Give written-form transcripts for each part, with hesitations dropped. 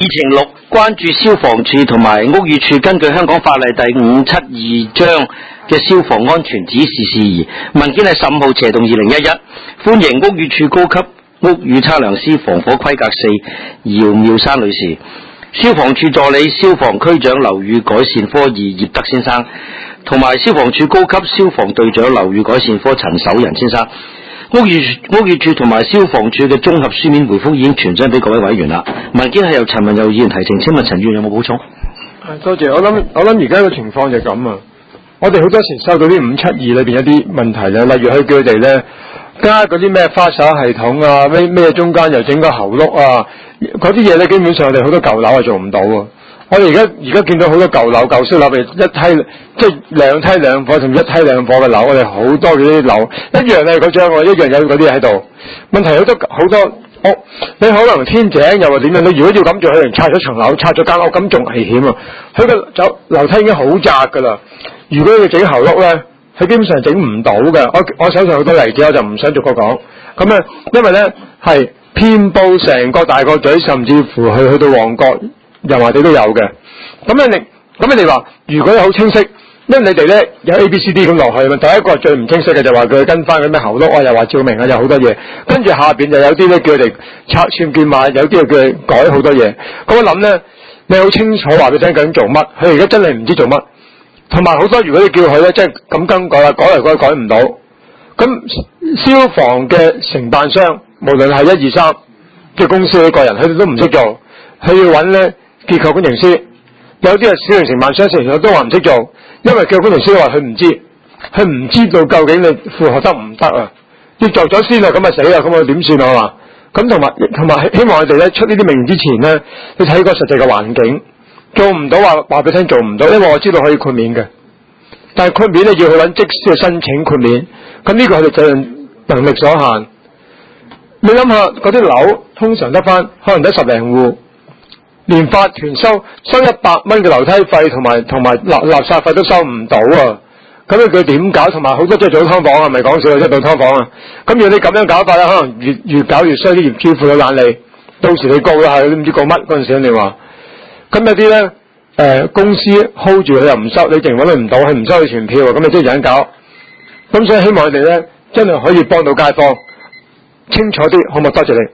議程6關注消防處同埋屋宇署根據香港法例第572章嘅消防安全指示事宜，文件係15號斜動2011，歡迎屋宇署高級屋宇測量師防火規格4姚妙珊女士，消防處助理消防區長樓宇改善科2葉德先生，同埋消防處高級消防隊長樓宇改善科陳守仁先生。屋宇署同埋消防處嘅綜合書面回覆已經傳真俾各位委員啦。文件係由陳文佑議員提呈，請問陳議員有冇補充？ 多謝。我諗而家嘅情況就咁啊！我哋好多時收到啲572裏邊一啲問題咧，例如佢叫佢哋咧加嗰啲咩花灑系統啊，咩中間又整個喉轆啊，嗰啲嘢咧基本上我哋好多舊樓係做唔到啊！我哋而家見到好多舊樓、舊式樓，譬如一梯即係2梯2伙，甚至1梯2伙嘅樓，我哋好多嗰啲樓一樣係嗰張喎，一樣有嗰啲喺度。問題好多屋，你可能天井又話點樣？你如果要咁做，可能拆咗層樓、拆咗間屋，咁仲危險啊！佢個樓梯已經好窄㗎啦。如果要整喉轆咧，佢基本上整唔到嘅。我手上好多例子，我就唔想逐個講。咁咧，因為咧係遍佈成個大角咀，甚至乎去到旺角、油麻地都有嘅。咁你哋話，如果好清晰，因為你哋咧有 A、B、C、D 咁落去嘛。第一個最唔清晰嘅就話佢跟翻嗰咩喉轆啊，又話照明啊，有好多嘢。跟住下邊就有啲咧叫佢哋拆遷建碼，有啲叫佢改好多嘢。咁我諗咧，你好清楚話俾佢聽究竟做乜？佢而家真係唔知做乜。同埋好多，如果你叫佢咧，即係咁更改啦，改嚟改唔到。咁消防嘅承辦商，無論係1、2、3嘅公司嘅個人，佢哋都唔識做，佢要揾咧結構工程師。有啲係小型承辦商，成日都話唔識做，因為結構工程師話佢唔知道究竟你負荷得唔得啊？要做咗先啊，咁啊死啦，咁我點算啊嘛？咁同埋希望我哋咧出呢啲命令之前咧，你睇個實際嘅環境。做唔到話俾聽做唔到，因為我知道可以豁免嘅，但係豁免咧要去揾則師去申請豁免，咁呢個係責任能力所限。你諗下嗰啲樓通常得翻可能得10零戶，連法團收100蚊嘅樓梯費同埋垃圾費都收唔到啊！咁佢點搞？同埋好多即係做劏房啊，唔係講笑，即係做劏房啊！咁如果你咁樣搞法咧，可能越搞越衰，啲業主負到眼淚，到時你告啦，係你唔知告乜嗰陣時你話。咁有啲咧，公司 hold 住佢又唔收，你淨揾佢唔到，佢唔收你傳票，咁你即係人搞。咁所以希望佢哋咧真係可以幫到街坊，清楚啲，好唔好？多謝你。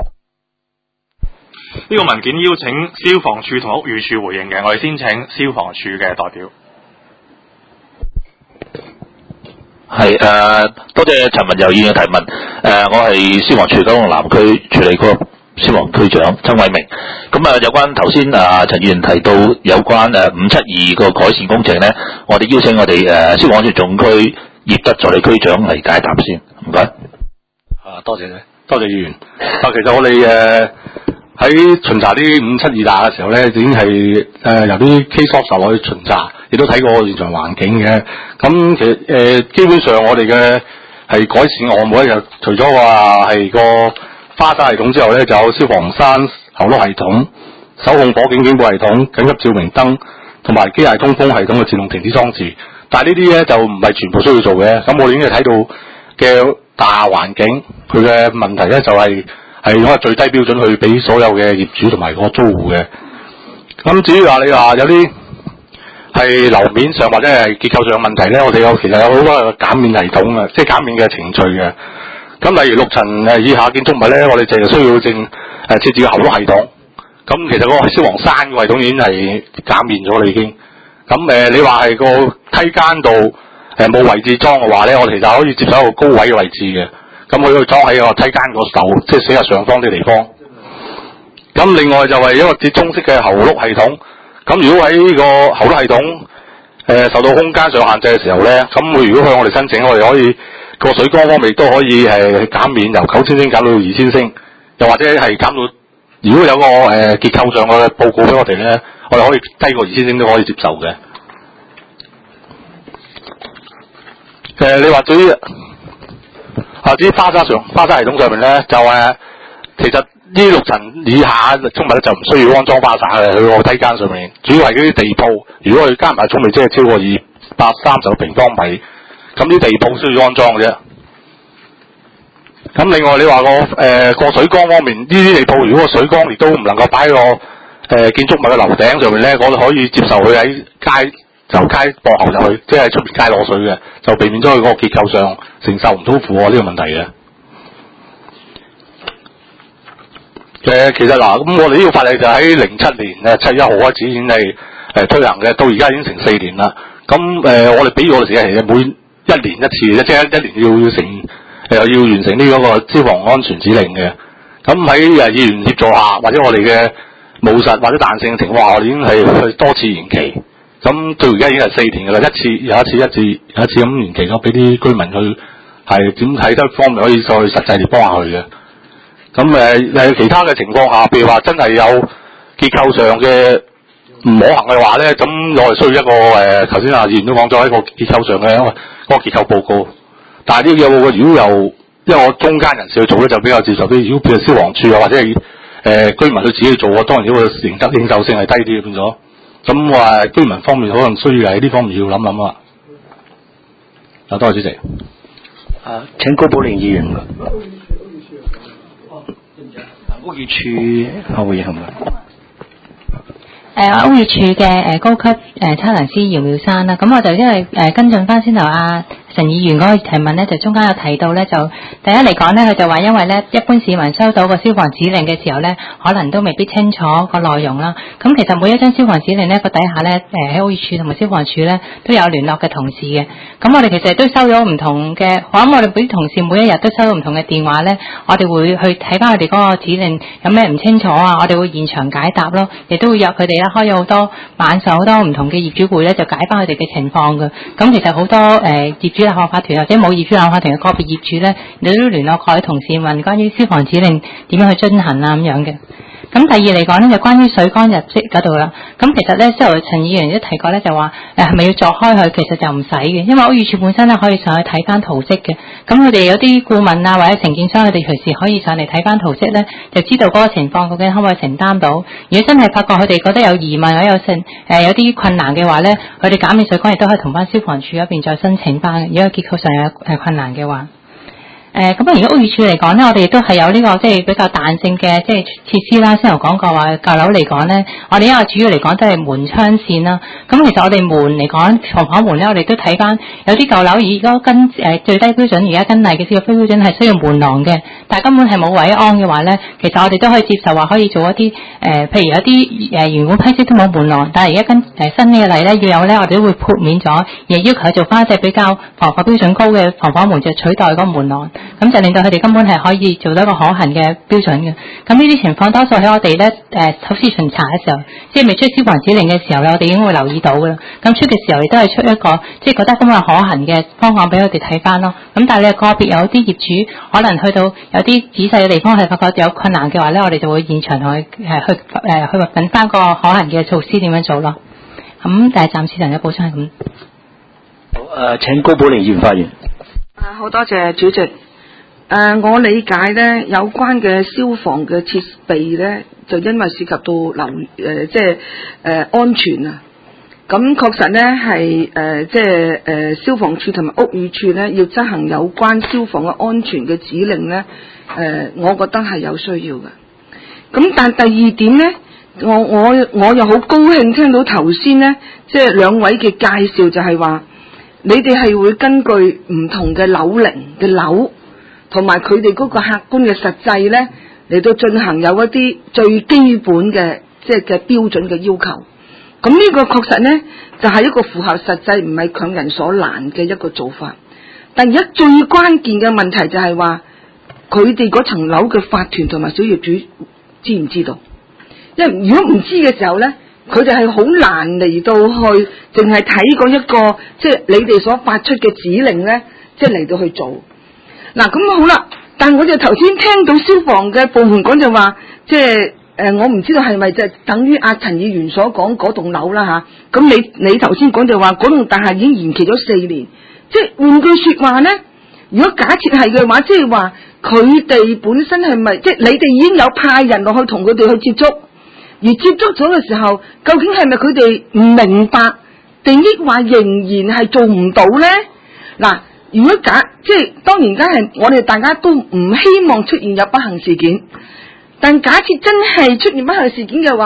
呢個文件邀請消防處同屋宇署回應嘅，我哋先請消防處嘅代表。 係多謝陳文佑議員嘅提問。我係消防處九龍南區處理科消防區長曾偉明。咁有關頭先陳議員提到有關572個改善工程咧，我哋邀請我哋消防處總區葉德助理區長嚟解答先，唔該。 多謝議員。其實我哋喺巡查啲572大嘅時候咧，已經係由啲 case officer 去巡查，亦都睇過現場環境嘅。咁其實基本上我哋嘅係改善項目咧，就除咗話係個花灑系統之後咧，就有消防栓喉轆系統、手控火警警報系統、緊急照明燈同埋機械通風系統嘅自動停止裝置。但係呢啲咧就唔係全部需要做嘅。咁我哋已經係睇到嘅大環境，佢嘅問題咧就係用個最低標準去俾所有嘅業主同埋個租戶嘅。咁至於話你話有啲係樓面上或者係結構上嘅問題咧，我哋其實有好多減免系統嘅，即係減免嘅程序嘅。咁例如6層以下建築物咧，我哋淨係需要設置個喉轆系統。咁其實個消防栓嘅系統已經係減免咗啦已經。咁你話係個梯間度冇位置裝嘅話咧，我哋其實可以接受一個高位嘅位置嘅。咁佢可以裝喺個梯間個頭，即係寫喺上方啲地方。咁另外就係一個折衷式嘅喉轆系統。咁如果喺個喉轆系統受到空間上限制嘅時候咧，咁如果向我哋申請，我哋可以個水缸方面都可以減免，由9000升減到2000升，又或者係減到，如果有個結構上嘅報告俾我哋咧，我哋可以低過2000升都可以接受嘅。你話至於花灑系統上面咧，就其實呢6層以下嘅築物咧就唔需要安裝花灑嘅，佢個梯間上面主要係嗰啲地鋪，如果佢加埋重面積係超過230個平方米，咁啲地鋪需要安裝嘅啫。咁另外你話個水缸方面，呢啲地鋪如果個水缸亦都唔能夠擺個建築物嘅樓頂上面咧，我哋可以接受佢喺街駁喉入去，即係出面街攞水嘅，就避免咗佢嗰個結構上承受唔到負荷呢個問題嘅。其實嗱，咁我哋呢個法例就喺07年7月1號開始已經係推行嘅，到而家已經成4年啦。咁我哋俾我哋時間其實每1年一次，即係一年要完成呢嗰個消防安全指令嘅。咁喺議員協助下，或者我哋嘅務實或者彈性嘅情況下，我哋已經係多次延期。咁到而家已經係4年㗎啦，有一次咁延期咗，俾啲居民去係點睇得方面可以再實際地幫下佢嘅。咁其他嘅情況下，譬如話真係有結構上嘅唔可行嘅話咧，咁我哋需要一個頭先議員都講咗一個結構上嘅嗰個結構報告。但係呢個報告如果因為我中間人士去做咧，就比較接受啲。如果譬如消防處啊，或者係居民佢自己去做啊，當然呢個認受性係低啲嘅變咗。咁話居民方面可能需要喺呢方面要諗諗啦。多謝主席。 請高寶玲議員。屋宇署回應係咪？ 屋宇署嘅高級測量師姚妙珊啦，咁我就因為跟進翻先頭陳議員嗰個提問咧，就中間有提到咧，就第一嚟講咧，佢就話因為咧一般市民收到個消防指令嘅時候咧，可能都未必清楚個內容啦。咁其實每一張消防指令咧，個底下咧喺屋宇署同埋消防處咧都有聯絡嘅同事嘅。咁我哋其實都收咗唔同嘅，我諗我哋俾同事每一日都收到唔同嘅電話咧，我哋會去睇翻佢哋嗰個指令有咩唔清楚啊，我哋會現場解答咯，亦都會約佢哋咧開咗好多晚上好多唔同嘅業主會咧，就解翻佢哋嘅情況嘅。咁其實好多業主立案法團或者冇業主立案法團嘅個別業主咧，你都聯絡各位同事問關於消防指令點樣去遵行啊咁樣嘅。咁第二嚟講咧，就關於水缸入職嗰度啦。咁其實咧，之後陳議員都提過咧，就話係咪要鑿開佢？其實就唔使嘅，因為屋宇署本身咧可以上去睇翻圖則嘅。咁佢哋有啲顧問啊或者承建商，佢哋隨時可以上嚟睇翻圖則咧，就知道嗰個情況究竟可唔可以承擔到。如果真係發覺佢哋覺得有疑問或者有啲困難嘅話咧，佢哋減免水缸亦都可以同翻消防處嗰邊再申請翻嘅。如果結構上有困難嘅話。咁如果屋宇署嚟講咧，我哋亦都係有呢個即係比較彈性嘅即係設施啦。先頭講過話舊樓嚟講咧，我哋因為主要嚟講都係門窗線啦。咁其實我哋門嚟講，防火門咧，我哋都睇翻有啲舊樓而家跟最低標準，而家跟例嘅非標準係需要門廊嘅，但係根本係冇位安嘅話咧，其實我哋都可以接受話可以做一啲譬如有啲原本批示都冇門廊，但係而家跟新嘅例咧要有咧，我哋都會豁免咗，而要求做翻一隻比較防火標準高嘅防火門，就取代嗰個門廊。咁就令到佢哋根本係可以做到一個可行嘅標準嘅。咁呢啲情況多數喺我哋咧首次巡查嘅時候，即係未出消防指令嘅時候咧，我哋已經會留意到嘅啦。咁出嘅時候亦都係出一個即係覺得根本係可行嘅方案俾佢哋睇翻咯。咁但係你個別有啲業主可能去到有啲仔細嘅地方係發覺有困難嘅話咧，我哋就會現場同佢去揾翻個可行嘅措施點樣做咯。咁但係暫時就有補充係咁。 好，請高寶玲議員發言。 好多謝主席。我理解咧，有關嘅消防嘅設備咧，就因為涉及到安全啊。咁確實咧係消防處同埋屋宇署咧要執行有關消防嘅安全嘅指令咧，我覺得係有需要嘅。咁但第二點咧，我又好高興聽到頭先咧，即係兩位嘅介紹就係話，你哋係會根據唔同嘅樓齡嘅樓。同埋佢哋嗰個客觀嘅實際咧，嚟到進行有一啲最基本嘅即係嘅標準嘅要求。咁呢個確實咧就係一個符合實際，唔係強人所難嘅一個做法。但而家最關鍵嘅問題就係話，佢哋嗰層樓嘅法團同埋小業主知唔知道？因為如果唔知嘅時候咧，佢哋係好難嚟到去淨係睇嗰一個即係你哋所發出嘅指令咧，即係嚟到去做。嗱咁好啦，但係我哋頭先聽到消防嘅部門講就話，即係我唔知道係咪就等於阿陳議員所講嗰棟樓啦嚇。咁你頭先講就話嗰棟大廈已經延期咗4年，即係換句説話咧，如果假設係嘅話，即係話佢哋本身係咪即係你哋已經有派人落去同佢哋去接觸，而接觸咗嘅時候，究竟係咪佢哋唔明白，定抑或仍然係做唔到咧？嗱。如果即係當然梗係我哋大家都唔希望出現有不幸事件，但假設真係出現不幸事件嘅話咧，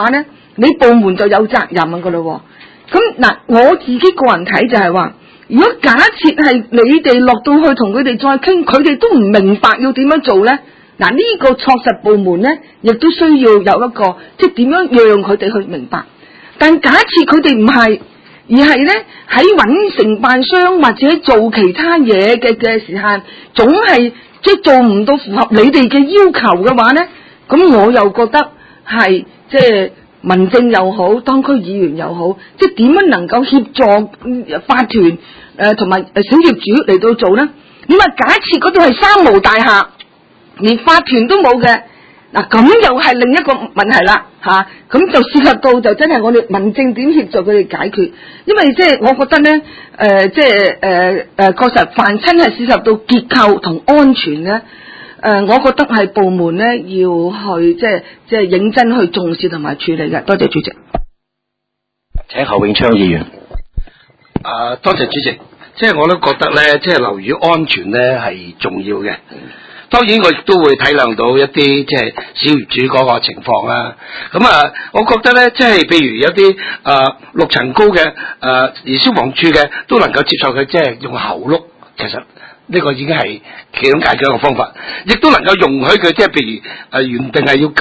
你部門就有責任噶咯。咁嗱，我自己個人睇就係話，如果假設係你哋落到去同佢哋再傾，佢哋都唔明白要點樣做咧，嗱呢個確實部門咧，亦都需要有一個即係點樣讓佢哋去明白。但假設佢哋唔係，而係咧喺揾承辦商或者做其他嘢嘅時間，總係即係做唔到符合你哋嘅要求嘅話咧，咁我又覺得係即係民政又好，當區議員又好，即係點樣能夠協助法團同埋小業主嚟到做咧？咁啊，假設嗰度係三無大廈，連法團都冇嘅。嗱，咁又係另一個問題啦，咁就涉及到就真係我哋民政點協助佢哋解決，因為即係我覺得咧，確實凡親係涉及到結構同安全咧，我覺得係部門咧要去即係認真去重視同埋處理嘅。多謝主席。 請侯永昌議員。 多謝主席，即係我都覺得咧，即係樓宇安全咧係重要嘅。當然我亦都會體諒到一啲即係小業主嗰個情況啦。咁我覺得咧，即係譬如有啲6層高嘅而消防處嘅都能夠接受佢即係用喉轆，其實呢個已經係其中解決一個方法，亦都能夠容許佢即係譬如原定係要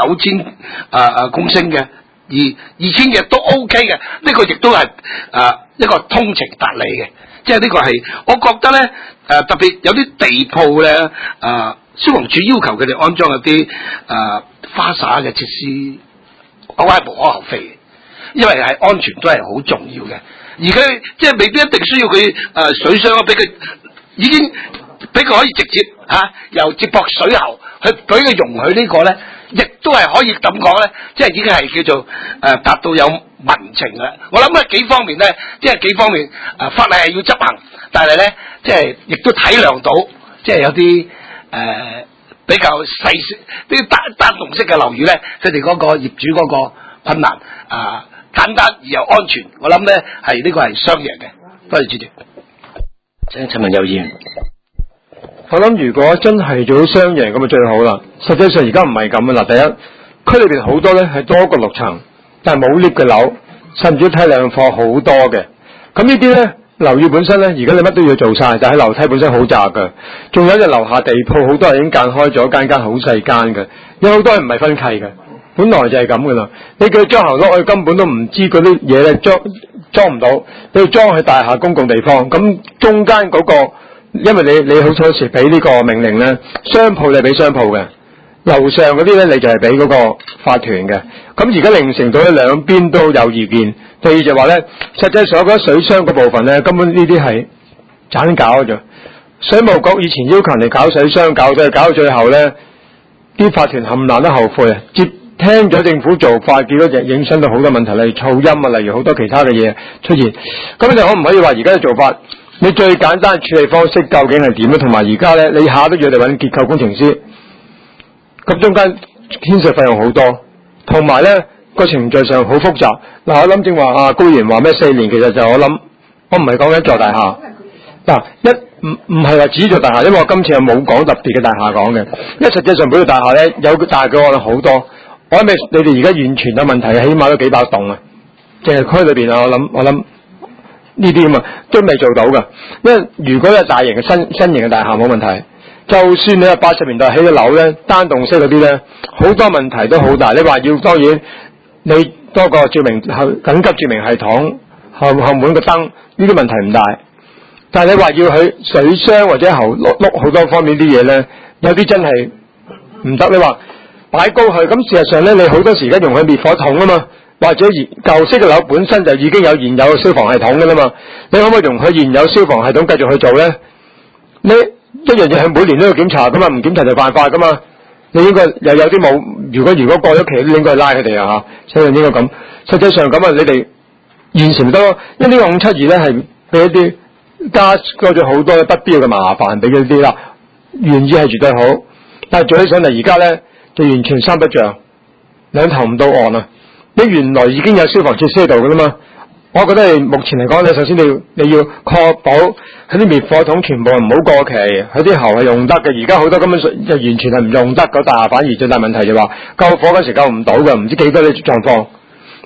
9000公升嘅，而2000嘅都 OK 嘅，呢個亦都係一個通情達理嘅。即係呢個係我覺得咧特別有啲地鋪咧消防處要求佢哋安裝一啲花灑嘅設施，我係無可厚非嘅，因為係安全都係好重要嘅。而佢即係未必一定需要佢水箱俾佢，已經俾佢可以直接由接駁水喉去俾佢容許呢個咧，亦都係可以咁講咧，即係已經係叫做達到有民情啦。我諗幾方面咧，即係幾方面法例係要執行，但係咧即係亦都體諒到，即係有啲比較細啲單棟式嘅樓宇咧，佢哋嗰個業主嗰個困難簡單而又安全，我諗咧係呢個係雙贏嘅。多謝主席。 請陳文友議員。 我諗如果真係做到雙贏咁就最好啦。實際上而家唔係咁啦。第一，區裏邊好多咧係多過6層，但係冇 lift 嘅樓，甚至梯量貨好多嘅。咁呢啲咧樓宇本身咧，而家你乜都要做晒，但係樓梯本身好窄㗎。仲有隻樓下地鋪，好多人已經間開咗間好細間嘅，有好多人唔係分契嘅，本來就係咁噶啦。你叫佢裝喉轆，佢根本都唔知嗰啲嘢咧裝唔到，你要裝去大廈公共地方，咁中間嗰個。因為你好多時俾呢個命令咧，商鋪你俾商鋪嘅，樓上嗰啲咧你就係俾嗰個法團嘅。咁而家形成到兩邊都有意見。第二就話咧，實際上我覺得水箱嗰部分咧，根本呢啲係盞搞嘅啫。水務局以前要求你搞水箱，搞到最後咧，啲法團冚唪唥都後悔啊！聽咗政府做法，結果就影響到好多問題，例如噪音啊，例如好多其他嘅嘢出現。咁就可唔可以話而家嘅做法？你最簡單嘅處理方式究竟係點咧？同埋而家咧，你下都要嚟揾結構工程師，咁中間牽涉費用好多，同埋咧個程序上好複雜。嗱，我諗正話高議員話咩4年，其實就我唔係講緊座大廈。嗱，唔係話指座大廈，因為我今次係冇講特別嘅大廈講嘅，因為實際上每個大廈咧有大嘅案好多。我諗你哋而家完全有問題，起碼都幾百棟啊，淨係區裏邊啊，我諗。呢啲啊都未做到㗎，因為如果係大型嘅新型嘅大廈冇問題，就算你係80年代起嘅樓咧，單棟式嗰啲咧，好多問題都好大。你話要當然你多個照明緊急照明系統後門個燈呢啲問題唔大，但係你話要去水箱或者喉轆好多方面啲嘢咧，有啲真係唔得。你話擺高去，咁事實上咧，你好多時而家用去滅火筒啊嘛。或者舊式嘅樓本身就已經有現有嘅消防系統㗎啦嘛，你可唔可以容許現有消防系統繼續去做咧？你一樣嘢係每年都要檢查㗎嘛，唔檢查就犯法㗎嘛。你應該又有啲冇，如果過咗期，都應該拉佢哋啊嚇，所以應該咁。實際上咁你哋現時唔得，因為呢個572咧係俾一啲加多咗好多不必要嘅麻煩俾佢啲啦，原意係絕對好，但係做起上嚟而家咧就完全三不像，兩頭唔到岸啊！你原來已經有消防設施喺度㗎啦嘛，我覺得係目前嚟講，你首先你要確保佢啲滅火筒全部唔好過期，佢啲喉係用得嘅。而家好多根本就完全係唔用得嗰大，反而最大問題就話救火嗰時救唔到嘅，唔知幾多啲狀況。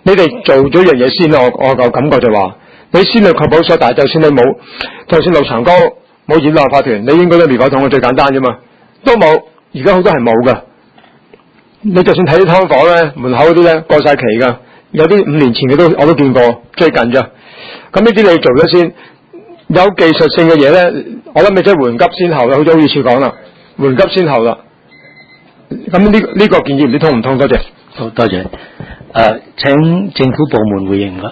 你哋做咗樣嘢先，我個感覺就話，你先去確保所大，就算你冇，就算綠長江冇演鬧法團，你應該都滅火筒，最簡單啫嘛，都冇。而家好多係冇噶，你就算睇啲劏房咧，門口嗰啲咧過晒期噶，有啲5年前嘅我都見過，最近咋。咁呢啲你做咗先，有技術性嘅嘢咧，我諗你即係緩急先後啦，好似好處講啦，緩急先後啦。咁呢個建議唔知通唔通？多謝。 好，多謝。請政府部門回應啦。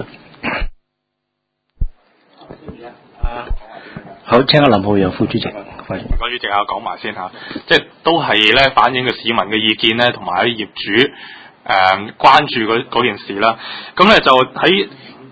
好，請阿林浩洋副主席。 唔該，主席講埋先嚇，即係都係咧反映個市民嘅意見咧，同埋啲業主關注嗰件事啦。咁咧就喺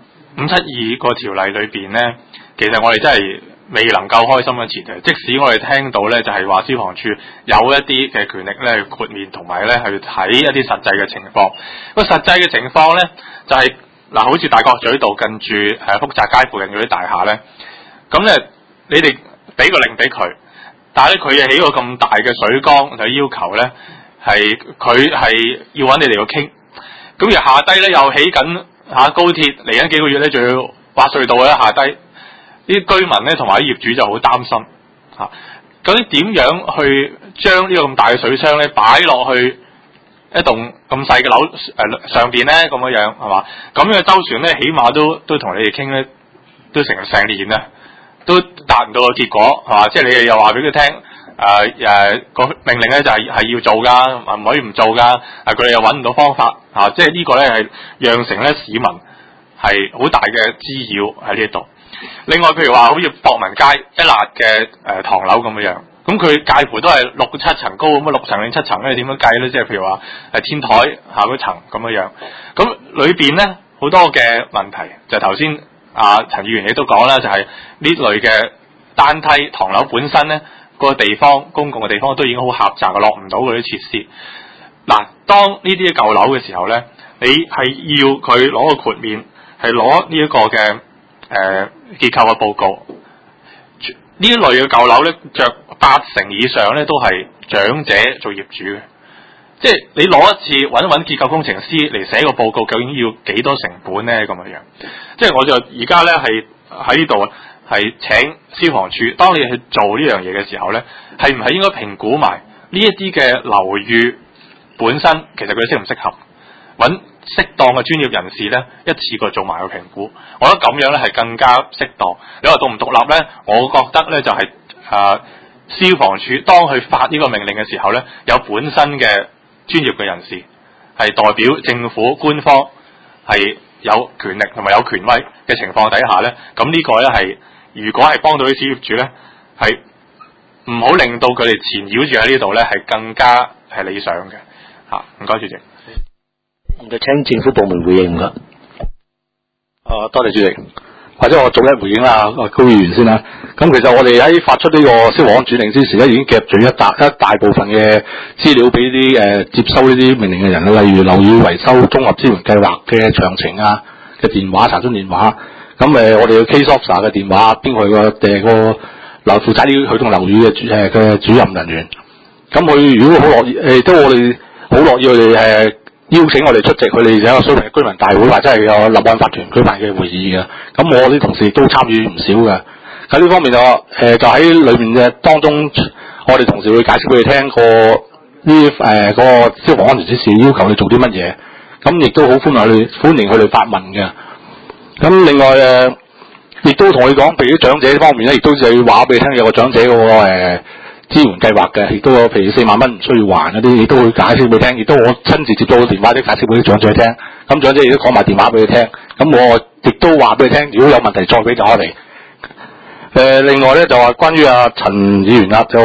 572個條例裏邊咧，其實我哋真係未能夠開心嘅前提，即使我哋聽到咧就係話消防處有一啲嘅權力咧去豁免，同埋咧去睇一啲實際嘅情況。個實際嘅情況咧就係嗱，好似大角咀道近住福澤街附近嗰啲大廈咧，咁咧你哋俾個令俾佢。但係咧，佢起個咁大嘅水缸，就要求咧係佢係要揾你哋去傾。咁而下低咧又起緊高鐵，嚟緊幾個月咧仲要挖隧道咧下低，啲居民咧同埋啲業主就好擔心嚇。究竟點樣去將呢個咁大嘅水箱咧擺落去一棟咁細嘅樓上邊咧咁樣係嘛？咁樣周旋咧，起碼都同你哋傾咧，都成年啦。都達唔到個結果係嘛？即係你哋又話俾佢聽，個命令咧就係要做㗎，唔可以唔做㗎。佢哋又揾唔到方法即係呢個咧係釀成咧市民係好大嘅滋擾喺呢度。另外譬如話好似博文街一辣嘅唐樓咁樣，咁佢介乎都係6、7層高咁啊，6層定7層咧點樣計咧？即係譬如話係天台下嗰層咁樣，咁裏邊咧好多嘅問題就頭先。陳議員亦都講啦，就係呢類嘅單梯唐樓本身咧，個地方公共嘅地方都已經好狹窄，落唔到嗰啲設施。嗱，當呢啲舊樓嘅時候咧，你係要佢攞個豁免，係攞呢一個嘅結構嘅報告。呢一類嘅舊樓咧，着80%以上咧都係長者做業主嘅。即係你攞一次揾結構工程師嚟寫個報告，究竟要幾多成本咧？咁樣，即係我就而家咧係喺呢度係請消防處，當你去做呢樣嘢嘅時候咧，係唔係應該評估埋呢一啲嘅樓宇本身，其實佢適唔適合揾適當嘅專業人士咧，一次過做埋個評估？我覺得咁樣咧係更加適當。你話獨唔獨立咧？我覺得咧就係消防處當去發呢個命令嘅時候咧，有本身嘅專業嘅人士係代表政府官方係有權力同埋有權威嘅情況底下咧，咁呢個咧係如果係幫到啲小業主咧，係唔好令到佢哋纏繞住喺呢度咧，係更加係理想嘅嚇。唔該，主席。 唔該，請政府部門回應啦。 多謝主席。或者我逐一回應啦，高議員先啦。咁其實我哋喺發出呢個消防安轉令之時咧，已經夾住一大部分嘅資料俾啲接收呢啲命令嘅人啦，例如樓宇維修綜合支援計劃嘅詳情啊嘅電話查詢電話。咁我哋嘅 case officer 嘅電話，邊個係個樓負責呢佢棟樓宇嘅主任人員。咁佢如果好樂意都我哋好樂意佢哋邀請我哋出席佢哋有一個水平嘅居民大會，或者係有立案法團舉辦嘅會議嘅。咁我啲同事亦都參與唔少嘅。喺呢方面就喺裏面嘅當中，我哋同事會解釋俾佢聽嗰個消防安全指示要求你做啲乜嘢。咁亦都好歡迎佢哋發問嘅。咁另外亦都同佢講，譬如啲長者方面咧，亦都要話俾你聽有個長者嗰個支援計劃嘅，亦都有譬如4萬蚊唔需要還嗰啲，亦都會解釋俾你聽，亦都我親自接到個電話，即解釋俾啲長者聽。咁長者亦都講埋電話俾佢聽。咁我亦都話俾佢聽，如果有問題再俾電話嚟。另外咧就話關於陳議員啦，就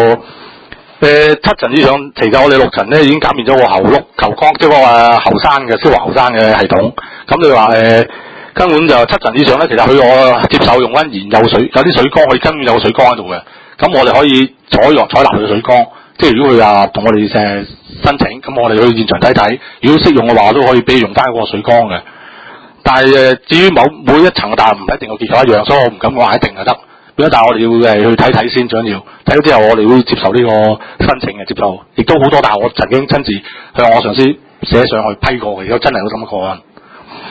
7層以上，其實我哋6層咧已經減免咗個球缸，即係個後山嘅消防後山嘅系統。咁你話根本就7層以上咧，其實我接受用翻現有水，有啲水缸可以根本有個水缸喺度嘅。咁我哋可以採納佢嘅水缸，即係如果佢同我哋申請，咁我哋去現場睇睇，如果適用嘅話，都可以俾佢用翻嗰個水缸嘅。但係至於每一層嘅大唔一定個結構一樣，所以我唔敢話一定就得。但係我哋要去睇睇先，最緊要睇咗之後，我哋會接受呢個申請嘅接受，亦都好多。但係我曾經親自向我上司寫上去批過嘅，如果真係有咁嘅個案。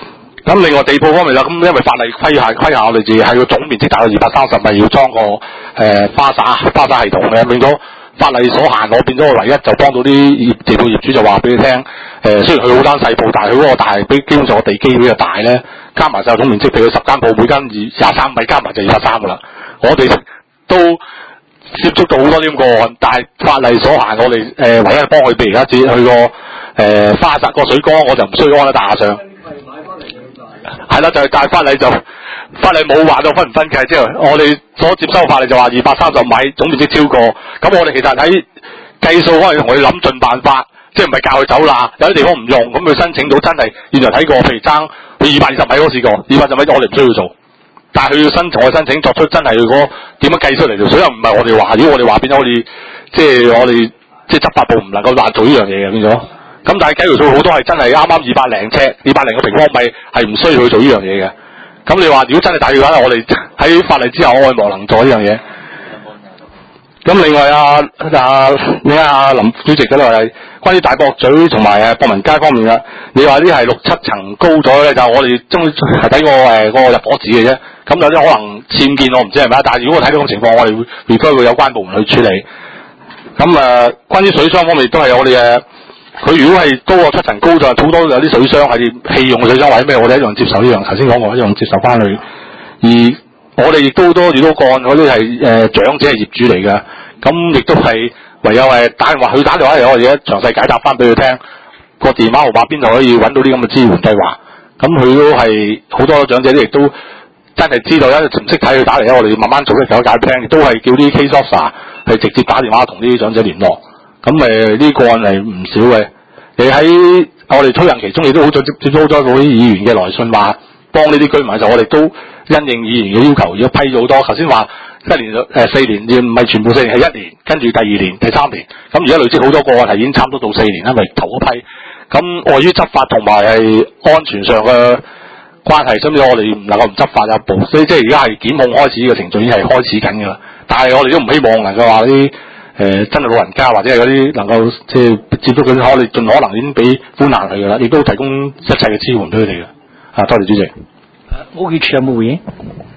咁另外地鋪方面啦，咁因為法例規限我哋自己係個總面積達到230米要裝個花灑系統嘅，變咗法例所限，我變咗我唯一就幫到啲地鋪業主就話俾你聽，雖然佢好單細鋪，但係佢嗰個大比基本上個地基比較大咧，加埋晒總面積，譬如10間鋪每間23米加埋就230噶啦，我哋都接觸到好多呢咁個案，但係法例所限，我哋唯一幫佢哋而家自己去個花灑個水缸，我就唔需要安喺大廈上。係啦，就係但係法例冇話到分唔分界，即係我哋所接收法例就話230米總面積超過，咁我哋其實喺計數嗰陣同佢諗盡辦法，即係唔係教佢走啦，有啲地方唔用，咁佢申請到真係現場睇過，譬如爭佢220米嗰試過，220米我哋唔需要做，但係佢要同我申請作出真係如果點樣計出嚟條水，又唔係我哋話，如果我哋話變咗好似即係我哋即係執法部唔能夠話做呢樣嘢嘅變咗。咁但係計條數好多係真係啱啱200尺200個平方米係唔需要去做呢樣嘢嘅。咁你話如果真係大嘅話，我哋喺法例之下愛莫能助呢樣嘢。咁另外林主席嗰度係關於大角咀同埋博文街方面啦，你話啲係6、7層高咗咧，就我哋中係睇個個入伙紙嘅啫。咁有啲可能僭建我唔知係咪，但係如果我睇到咁情況，我哋會會有關部門去處理。咁關於水箱方面都係我哋嘅。佢如果係高過7層高咗，好多有啲水箱係棄用嘅水箱或者咩，我哋一樣接受呢樣。頭先講過一樣接受翻去。而我哋亦都多個案，嗰啲係長者係業主嚟嘅，咁亦都係唯有打電話嚟，我哋一詳細解答翻俾佢聽個電話號碼邊度可以揾到啲咁嘅支援計劃。咁佢都係好多長者亦都真係知道，因為唔識睇佢打嚟咧，我哋慢慢做嘅時候解俾聽，亦都係叫啲 case officer 係直接打電話同啲長者聯絡。咁呢個案係唔少嘅。你喺我哋推行其中亦都好接觸好多嗰啲議員嘅來信，話幫呢啲居民嘅時候，我哋都因應議員嘅要求，如果批咗好多。頭先話4年，唔係全部4年，係1年，跟住第2年、第3年。咁而家累積好多個案係已經差唔多到4年，因為頭一批。咁礙於執法同埋係安全上嘅關係，所以我哋唔能夠唔執法一步。所以即係而家係檢控開始嘅程序已經係開始緊㗎啦。但係我哋都唔希望能夠話啲真係老人家或者係嗰啲能夠即係接觸嗰啲，我哋盡可能已經俾寬限佢㗎啦，亦都提供一切嘅支援俾佢哋嘅。多謝主席。 屋宇署有冇回應？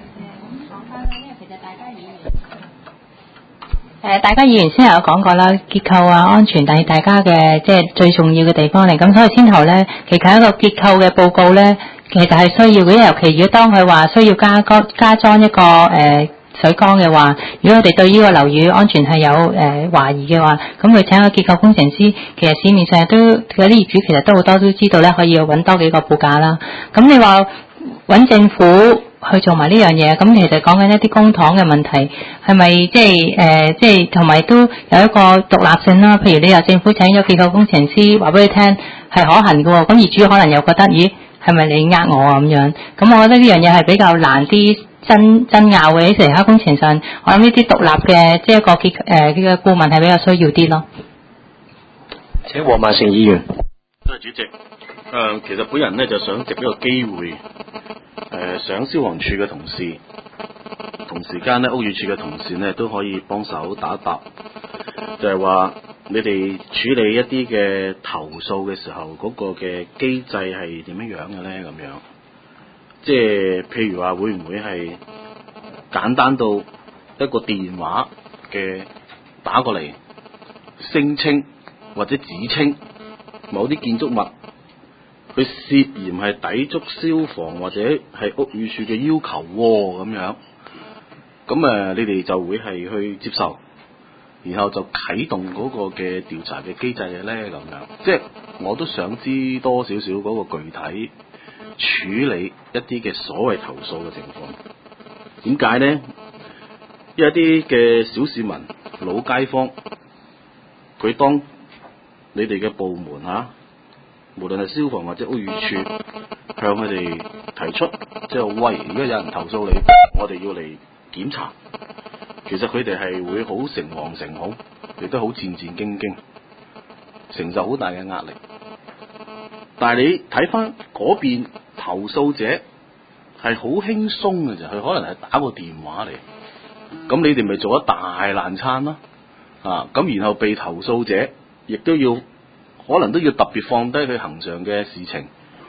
大家議員先有講過啦，結構啊、安全，但係大家嘅即係最重要嘅地方嚟。咁所以先頭咧，其實一個結構嘅報告咧，其實係需要嘅。尤其如果當佢話需要加裝一個水缸嘅話，如果我哋對呢個樓宇安全係有懷疑嘅話，咁佢請個結構工程師，其實市面上都有啲業主其實都好多都知道咧，可以揾多幾個報價啦。咁你話揾政府去做埋呢樣嘢，咁其實講緊一啲公帑嘅問題，係咪即係同埋都有一個獨立性啦？譬如你話政府請咗結構工程師話俾你聽係可行嘅喎，咁業主可能又覺得咦係咪你呃我啊咁樣？咁我覺得呢樣嘢係比較難啲爭拗嘅喺其他工程上，我諗呢啲獨立嘅即係一個嘅顧問係比較需要啲咯。 請黃萬成議員。 多謝主席。其實本人咧就想藉呢個機會，想消防處嘅同事，同時間咧屋宇署嘅同事咧都可以幫手打一答，就係話你哋處理一啲嘅投訴嘅時候，嗰個嘅機制係點樣樣嘅咧？咁樣，即係譬如話會唔會係簡單到一個電話嘅打過嚟，聲稱或者指稱某啲建築物，佢涉嫌係抵觸消防或者係屋宇署嘅要求咁樣，咁你哋就會係去接受，然後就啟動嗰個嘅調查嘅機制嘅咧，咁樣，即係我都想知多少少嗰個具體處理一啲嘅所謂投訴嘅情況。點解咧？因為一啲嘅小市民、老街坊，佢當你哋嘅部門無論係消防或者屋宇署向佢哋提出，即係喂，而家有人投訴你，我哋要嚟檢查。其實佢哋係會好誠惶誠恐，亦都好戰戰兢兢，承受好大嘅壓力。但係你睇翻嗰邊投訴者係好輕鬆嘅啫，佢可能係打個電話嚟，咁你哋咪做咗大爛餐咯。咁然後被投訴者亦都要。可能都要特別放低佢恆常嘅事情，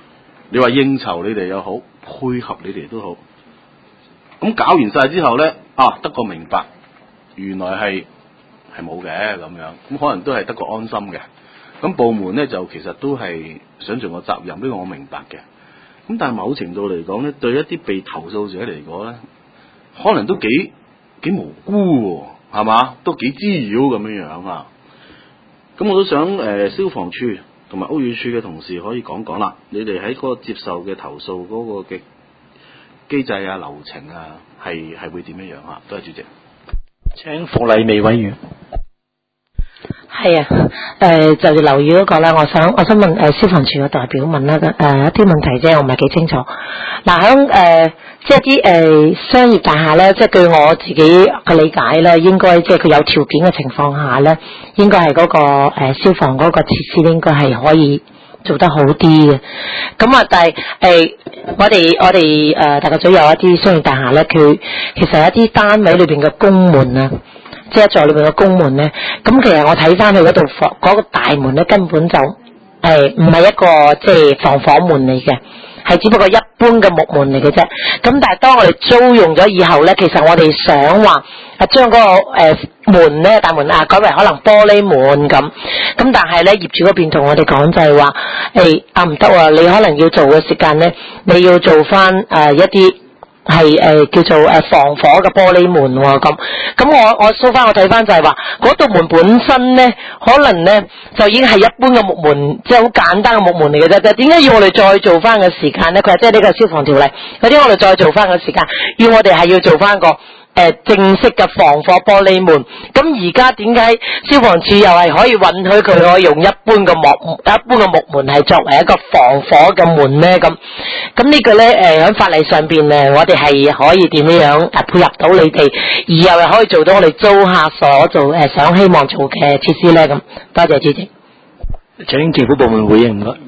你話應酬你哋又好，配合你哋都好。咁搞完晒之後咧，得個明白，原來係冇嘅咁樣，咁可能都係得個安心嘅。咁部門咧就其實都係想盡個責任，呢個我明白嘅。咁但係某程度嚟講咧，對一啲被投訴者嚟講咧，可能都幾無辜喎，係嘛？都幾滋擾咁樣啊！咁我都想消防處同埋屋宇署嘅同事可以講講啦，你哋喺嗰個接受嘅投訴嗰個嘅機制啊、流程啊，係會點樣啊？多謝主席。 請馮麗薇委員。 係啊，就住樓宇嗰個咧，我想問消防處嘅代表問啦，一啲問題啫，我唔係幾清楚。嗱，響即係啲商業大廈咧，即係據我自己嘅理解咧，應該即係佢有條件嘅情況下咧，應該係嗰個消防嗰個設施應該係可以做得好啲嘅。咁啊，但係我哋大角咀有一啲商業大廈咧，佢其實有一啲單位裏邊嘅公門啊。即係在裏面嘅公門咧，咁其實我睇翻去嗰度嗰個大門咧，根本就唔係一個即係防火門嚟嘅，係只不過一般嘅木門嚟嘅啫。咁但係當我哋租用咗以後咧，其實我哋想話將嗰個門咧大門改為可能玻璃門咁。咁但係咧業主嗰邊同我哋講就係話唔得喎，你可能要做嘅時間咧，你要做翻一啲。係叫做防火嘅玻璃門喎，咁我搜翻我睇翻就係話嗰道門本身咧，可能咧就已經係一般嘅木門，即係好簡單嘅木門嚟嘅啫。點解要我哋再做翻嘅時間咧？佢話即係呢個消防條例，有啲我哋再做翻嘅時間，要我哋係要做翻個正式嘅防火玻璃門。咁而家點解消防處又係可以允許佢可以用一般嘅木門係作為一個防火嘅門咧？咁呢個咧喺法例上邊我哋係可以點樣配合到你哋，而又係可以做到我哋租客所做想希望做嘅設施咧？咁多謝主席。 請政府部門回應唔該。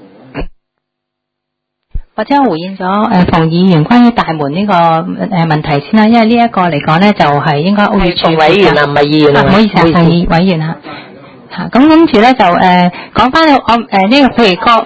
或者我回應咗馮議員關於大門呢個問題先啦，因為呢一個嚟講咧就係應該屋宇署委員啊，唔係議員啊， 唔好意思啊，馮議委員啊，咁跟住咧就講翻我呢個譬如個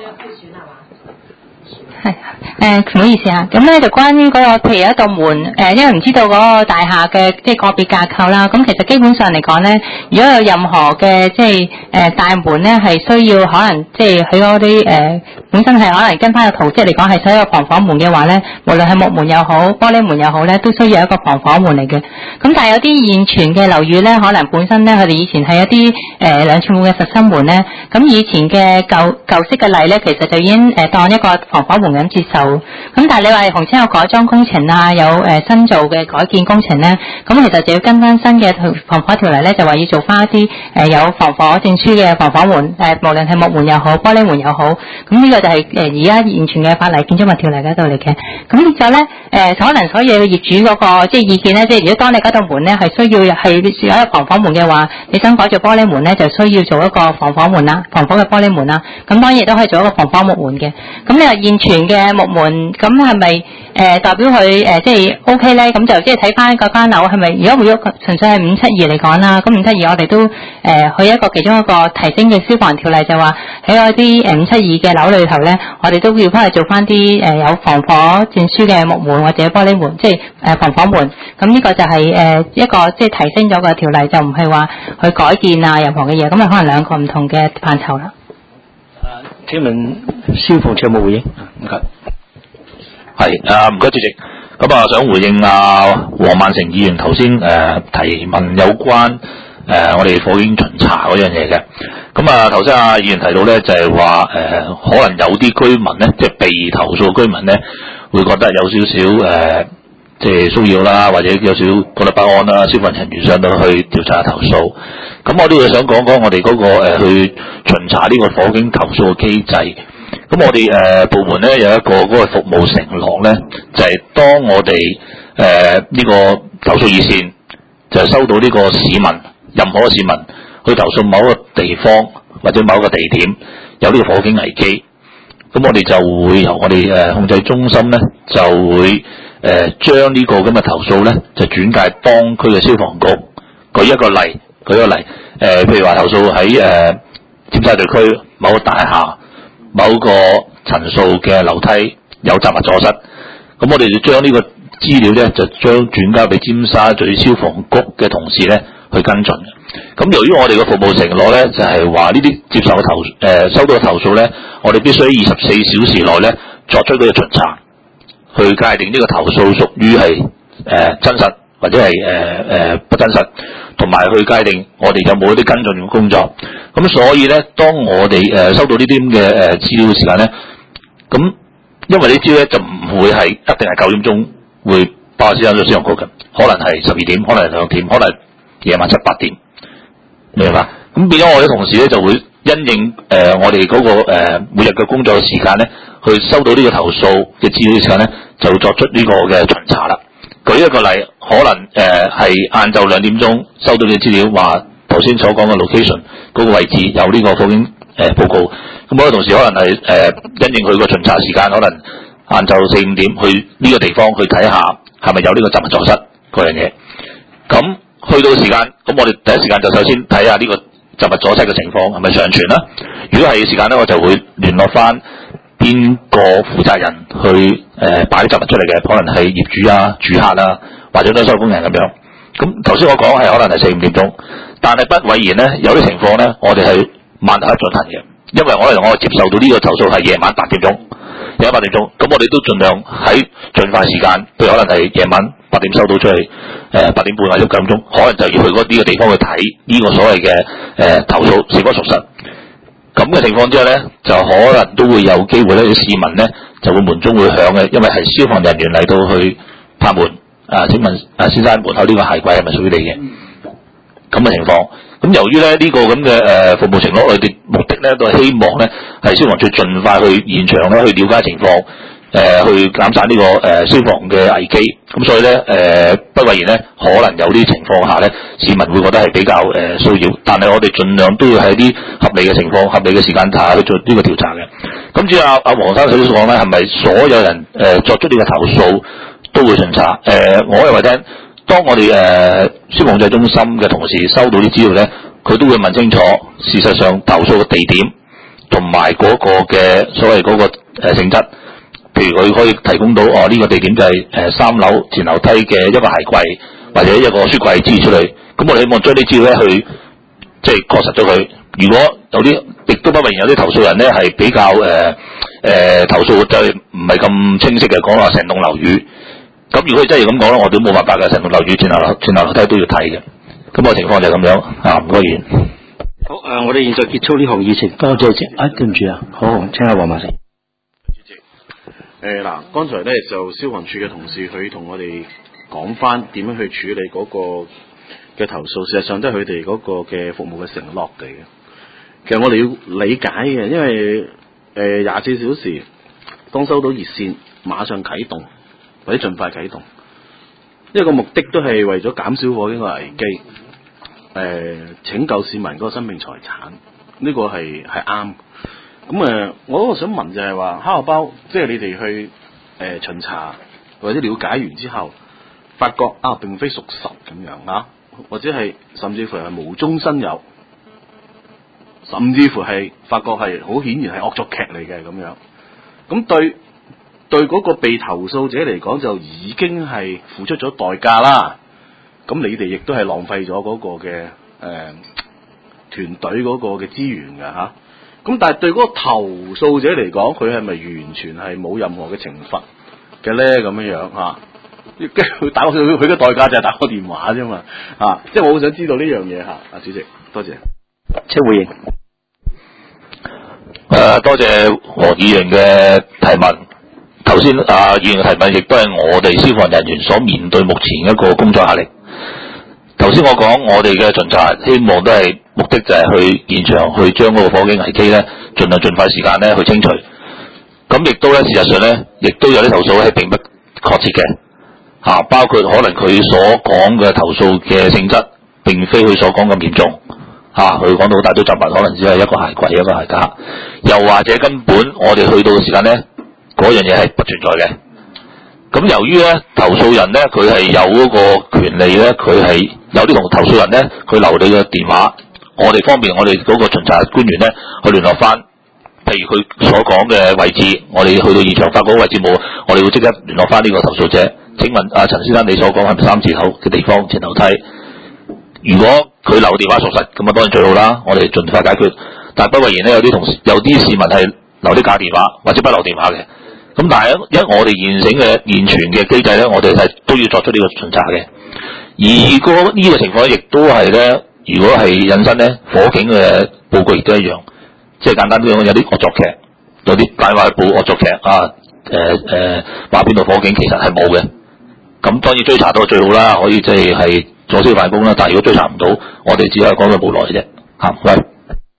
唔好意思啊，咁咧就關於嗰個譬如一道門因為唔知道嗰個大廈嘅即係個別架構啦，咁其實基本上嚟講咧，如果有任何嘅即係大門咧係需要可能即係佢嗰啲本身係可能跟翻個圖則嚟講係所有防火門嘅話咧，無論係木門又好玻璃門又好咧，都需要一個防火門嚟嘅。咁但係有啲現存嘅樓宇咧，可能本身咧佢哋以前係一啲兩寸門嘅實心門咧，咁以前嘅舊式嘅例咧，其實就已經當一個防火門咁接受。咁但係你話紅青有改裝工程啊，有新做嘅改建工程咧，咁其實就要跟翻新嘅防火條例咧，就話要做翻一啲有防火證書嘅防火門，無論係木門又好玻璃門又好，咁呢個就係而家現存嘅法例建築物條例嗰度嚟嘅。咁變咗咧可能所有業主嗰個即係意見咧，即係如果當你嗰道門咧係需要有一個防火門嘅話，你想改做玻璃門咧，就需要做一個防火門啦，防火嘅玻璃門啦。咁當然亦都可以做一個防火木門嘅。咁你話現存嘅木門，咁係咪代表佢即係 OK 咧？咁就即係睇翻嗰間樓係咪？如果純粹係572嚟講啦，咁572我哋都去一個其中一個提升嘅消防條例就話喺嗰啲572嘅樓裏頭咧，我哋都要翻去做翻啲有防火證書嘅木門或者玻璃門，即係防火門。咁呢個就係一個即係提升咗個條例，就唔係話去改建啊任何嘅嘢。咁啊可能兩個唔同嘅範疇啦。 請問消防處有冇回應？唔該。 係唔該主席。咁想回應黃萬成議員頭先提問有關我哋火警巡查嗰樣嘢嘅。咁頭先議員提到咧，就係話可能有啲居民咧，即係被投訴嘅居民咧，會覺得有少少即係騷擾啦，或者有少少覺得不安啦，消防人員上到去調查投訴。咁我都會想講講我哋嗰個去巡查呢個火警投訴嘅機制。咁我哋部門咧有一個嗰個服務承諾咧，就係當我哋呢個投訴熱線就收到呢個市民，任何市民去投訴某一個地方或者某一個地點有呢個火警危機，咁我哋就會由我哋控制中心咧就會將呢個咁嘅投訴咧就轉介當區嘅消防局。舉一個例，譬如話投訴喺尖沙咀區某個大廈某個層數嘅樓梯有雜物阻塞。咁我哋就將呢個資料咧，就將轉交俾尖沙咀消防局嘅同事咧去跟進。咁由於我哋嘅服務承諾咧，就係話呢啲接受嘅收到嘅投訴咧，我哋必須喺24小時內咧作出呢個巡查，去界定呢個投訴屬於係真實或者係不真實，同埋去界定我哋有冇一啲跟進嘅工作。咁所以咧，當我哋收到呢啲咁嘅資料嘅時間咧，咁因為呢招咧就唔會係一定係9點鐘會爆發咗消防局嘅，可能係12點，可能係2點，可能夜晚7、8點，明白？咁變咗我哋同事咧就會因應我哋嗰個每日嘅工作時間咧，去收到呢個投訴嘅資料嘅時間咧，就作出呢個嘅巡查啦。舉一個例，可能係晏晝2點鐘收到嘅資料，話頭先所講嘅 location 嗰個位置有呢個火警報告。咁我哋同事可能係因應佢個巡查時間，可能晏晝4、5點去呢個地方去睇下係咪有呢個雜物阻塞嗰樣嘢。咁去到時間，咁我哋第一時間就首先睇下呢個雜物阻塞嘅情況係咪尚存啦。如果係嘅時間咧，我就會聯絡翻邊個負責人去擺啲雜物出嚟嘅，可能係業主啊、住客啊，或者都係收工人咁樣。咁頭先我講係可能係4、5點鐘，但係不諱言咧，有啲情況咧，我哋係慢頭一進行嘅。因為我接受到呢個投訴係夜晚8點鐘，夜晚8點鐘，咁我哋都盡量喺盡快時間，譬如可能係夜晚8點收到出去，8點半或者9點鐘，可能就要去呢個地方去睇呢個所謂嘅投訴是否屬實。咁嘅情況之下咧，就可能都會有機會咧，啲市民咧就會門鐘會響嘅，因為係消防人員嚟到去拍門，請問先生門口呢個鞋櫃係咪屬於你嘅？咁嘅情況。咁由於咧呢個咁嘅服務承諾，我哋目的咧都係希望咧係消防處盡快去現場咧去了解情況，去減散呢個消防嘅危機。咁所以咧不諱言咧，可能有啲情況下咧，市民會覺得係比較騷擾，但係我哋盡量都要喺啲合理嘅情況、合理嘅時間下去做呢個調查嘅。咁至於阿黃生頭先講咧，係咪所有人作出呢個投訴都會巡查？我又話聽。當我哋消防制中心嘅同事收到啲資料咧，佢都會問清楚事實上投訴嘅地點同埋嗰個嘅所謂嗰個性質。譬如佢可以提供到呢個地點就係3樓前樓梯嘅一個鞋櫃或者一個書櫃支出嚟。咁我哋希望將啲資料咧去即係確實咗佢。如果有啲亦都不明有啲投訴人咧係比較投訴就係唔係咁清晰嘅，講話成棟樓宇。咁如果真係咁講咧，我哋都冇辦法嘅，成棟樓宇前樓樓梯都要睇嘅。咁個情況就係咁樣啊，唔該完。 好我哋現在結束呢項議程，多謝謝。對唔住啊，好，請阿黃馬成。 主席，嗱，剛才咧就消防處嘅同事佢同我哋講翻點樣去處理嗰個嘅投訴，事實上都係佢哋嗰個嘅服務嘅承諾嚟嘅。其實我哋要理解嘅，因為24小時當收到熱線，馬上啟動。或者盡快啟動，呢個目的都係為咗減少火警嘅危機，拯救市民嗰個生命財產，呢個係啱。咁我想問就係話，烤肉包即係你哋去巡查或者了解完之後，發覺並非屬實咁樣或者係甚至乎係無中生有，甚至乎係發覺係好顯然係惡作劇嚟嘅咁樣，咁對嗰個被投訴者嚟講就已經係付出咗代價啦，咁你哋亦都係浪費咗嗰個嘅團隊嗰個嘅資源㗎嚇。咁但係對嗰個投訴者嚟講，佢係咪完全係冇任何嘅懲罰嘅咧？咁樣嚇，佢打佢嘅代價就係打個電話啫嘛嚇，即係我好想知道呢樣嘢嚇。主席，多謝。 請回應。 多謝何議員嘅提問。頭先議員嘅提問亦都係我哋消防人員所面對目前一個工作壓力。頭先我講我哋嘅巡查，希望都係目的就係去現場去將嗰個火警危機咧，盡快時間咧去清除。咁亦都咧，事實上咧，亦都有啲投訴係並不確切嘅，包括可能佢所講嘅投訴嘅性質並非佢所講咁嚴重，佢講到好大堆雜物，可能只係一個鞋櫃、一個鞋架，又或者根本我哋去到嘅時間咧，嗰樣嘢係不存在嘅。咁由於咧投訴人咧佢係有嗰個權利咧，佢係有啲同投訴人咧佢留你嘅電話，我哋方便我哋嗰個巡查官員咧去聯絡翻譬如佢所講嘅位置，我哋去到現場發覺位置冇，我哋會即刻聯絡翻呢個投訴者。請問阿陳先生，你所講係咪3字頭嘅地方前樓梯？如果佢留電話屬實，咁啊當然最好啦，我哋盡快解決。但不過然咧，有啲市民係留啲假電話或者不留電話嘅。咁但係因為我哋現存嘅機制咧，我哋係都要作出呢個巡查嘅。而呢個情況亦都係咧，如果係引申咧，火警嘅報告亦都一樣。即係簡單啲講，有啲惡作劇，有啲打電話去報惡作劇啊，話邊度火警，其實係冇嘅。咁當然追查到最好啦，可以即係阻消辦公啦。但係如果追查唔到，我哋只係講到無奈啫。嚇，唔該。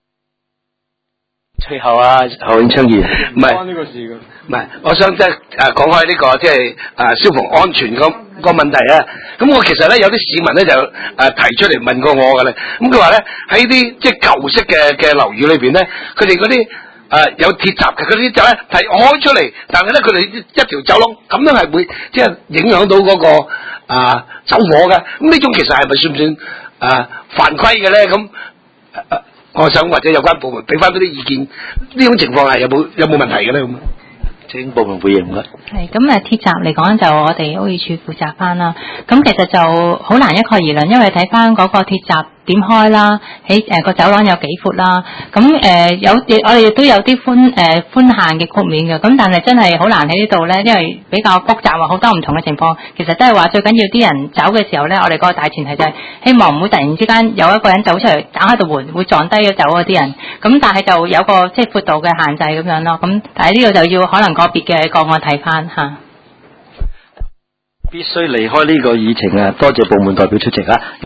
最後啊，何永昌議員，唔係呢個事嘅， 唔係，我想即係講開呢個即係消防安全個問題啊。咁我其實咧有啲市民咧就提出嚟問過我嘅咧。咁佢話咧喺啲即係舊式嘅樓宇裏邊咧，佢哋嗰啲有鐵閘嘅嗰啲就咧係開出嚟，但係咧佢哋一條走廊咁樣係會即係影響到嗰個走火嘅。咁呢種其實係咪算唔算犯規嘅咧？咁我想或者有關部門俾翻嗰啲意見，呢種情況係有冇問題嘅咧？咁請部門回應啦。 係咁鐵閘嚟講就我哋屋宇署負責翻啦。咁其實就好難一概而論，因為睇翻嗰個鐵閘點開啦，喺個走廊有幾闊啦。咁我哋亦都有啲寬限嘅豁免嘅。咁但係真係好難喺呢度咧，因為比較複雜啊，好多唔同嘅情況。其實都係話最緊要啲人走嘅時候咧，我哋個大前提就係希望唔會突然之間有一個人走出嚟打開道門，會撞低咗走嗰啲人。咁但係就有個即係闊度嘅限制咁樣咯。咁但係呢度就要可能個別嘅個案睇翻嚇。 必須離開呢個議程啊！多謝部門代表出席啊！